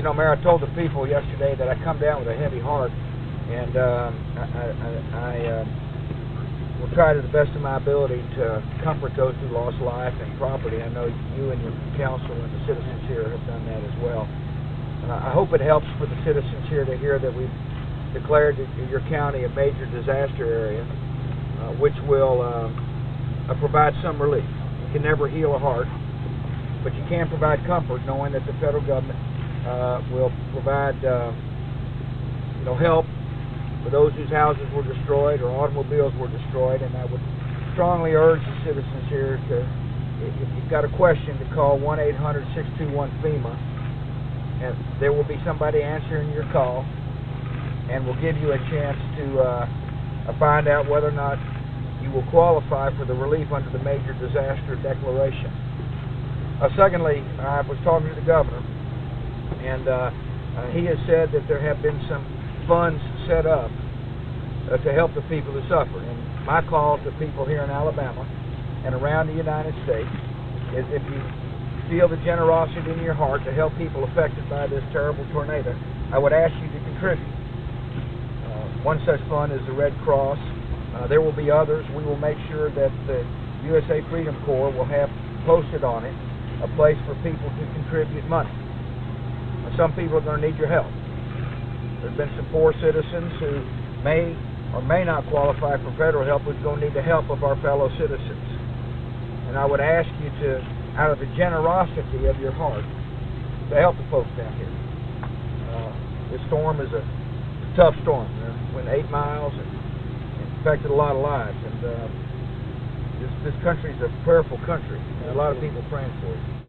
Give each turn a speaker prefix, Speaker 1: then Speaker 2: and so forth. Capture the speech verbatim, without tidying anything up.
Speaker 1: You know, Mayor, I told the people yesterday that I come down with a heavy heart, and um, I, I, I uh, will try to the best of my ability to comfort those who lost life and property. I know you and your council and the citizens here have done that as well. Uh, I hope it helps for the citizens here to hear that we've declared your county a major disaster area, uh, which will uh, uh, provide some relief. You can never heal a heart, but you can provide comfort knowing that the federal government Uh, will provide, uh, you know, help for those whose houses were destroyed or automobiles were destroyed. And I would strongly urge the citizens here to, if you've got a question, to call one eight hundred, six two one, FEMA, and there will be somebody answering your call, and will give you a chance to uh, find out whether or not you will qualify for the relief under the Major Disaster Declaration. Uh, secondly, I was talking to the governor, and uh, uh, he has said that there have been some funds set up uh, to help the people who suffer. And my call to people here in Alabama and around the United States is, if you feel the generosity in your heart to help people affected by this terrible tornado, I would ask you to contribute. Uh, one such fund is the Red Cross. Uh, there will be others. We will make sure that the U S A Freedom Corps will have posted on it a place for people to contribute money. Some people are going to need your help. There have been some poor citizens who may or may not qualify for federal help who's going to need the help of our fellow citizens. And I would ask you to, out of the generosity of your heart, to help the folks down here. Uh, this storm is a tough storm. It went eight miles and affected a lot of lives. And uh, this, this country is a prayerful country, and a lot of people praying for it.